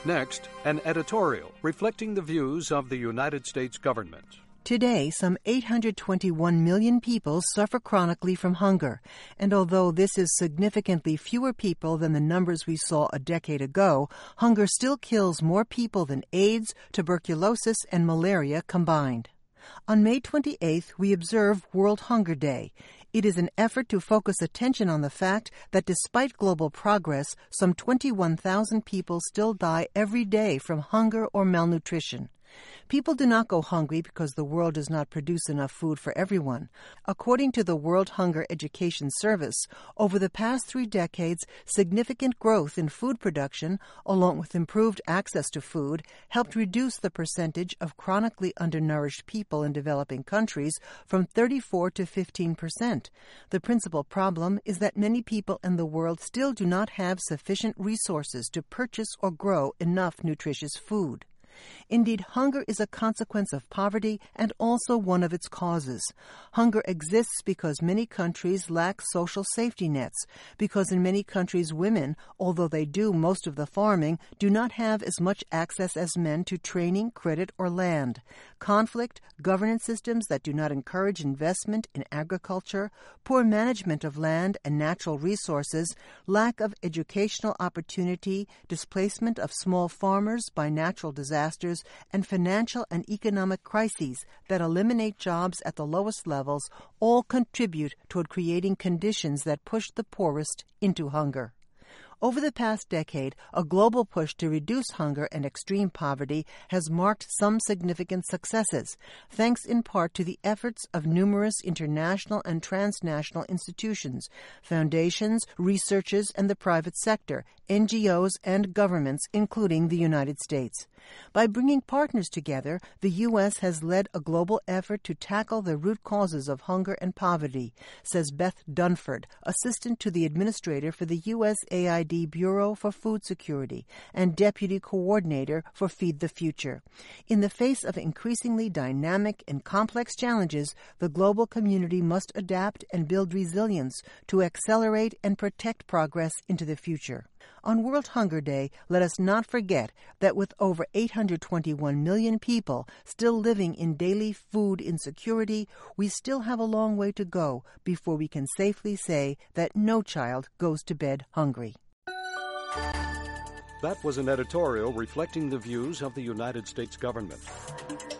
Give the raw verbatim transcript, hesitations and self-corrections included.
Next, an editorial reflecting the views of the United States government. Today, some eight hundred twenty-one million people suffer chronically from hunger, and although this is significantly fewer people than the numbers we saw a decade ago, hunger still kills more people than AIDS, tuberculosis, and malaria combined. On May twenty-eighth, we observe World Hunger Day. It is an effort to focus attention on the fact that despite global progress, some twenty-one thousand people still die every day from hunger or malnutrition. People do not go hungry because the world does not produce enough food for everyone. According to the World Hunger Education Service, over the past three decades, significant growth in food production, along with improved access to food, helped reduce the percentage of chronically undernourished people in developing countries from thirty-four to fifteen percent. The principal problem is that many people in the world still do not have sufficient resources to purchase or grow enough nutritious food. Indeed, hunger is a consequence of poverty and also one of its causes. Hunger exists because many countries lack social safety nets, because in many countries women, although they do most of the farming, do not have as much access as men to training, credit, or land. Conflict, governance systems that do not encourage investment in agriculture, poor management of land and natural resources, lack of educational opportunity, displacement of small farmers by natural disasters, and financial and economic crises that eliminate jobs at the lowest levels all contribute toward creating conditions that push the poorest into hunger. Over the past decade, a global push to reduce hunger and extreme poverty has marked some significant successes, thanks in part to the efforts of numerous international and transnational institutions, foundations, researchers, and the private sector, N G Os, and governments, including the United States. By bringing partners together, the U S has led a global effort to tackle the root causes of hunger and poverty, says Beth Dunford, assistant to the administrator for the U S A I D Bureau for Food Security and deputy coordinator for Feed the Future. In the face of increasingly dynamic and complex challenges, the global community must adapt and build resilience to accelerate and protect progress into the future. On World Hunger Day, let us not forget that with over eight hundred twenty-one million people still living in daily food insecurity, we still have a long way to go before we can safely say that no child goes to bed hungry. That was an editorial reflecting the views of the United States government.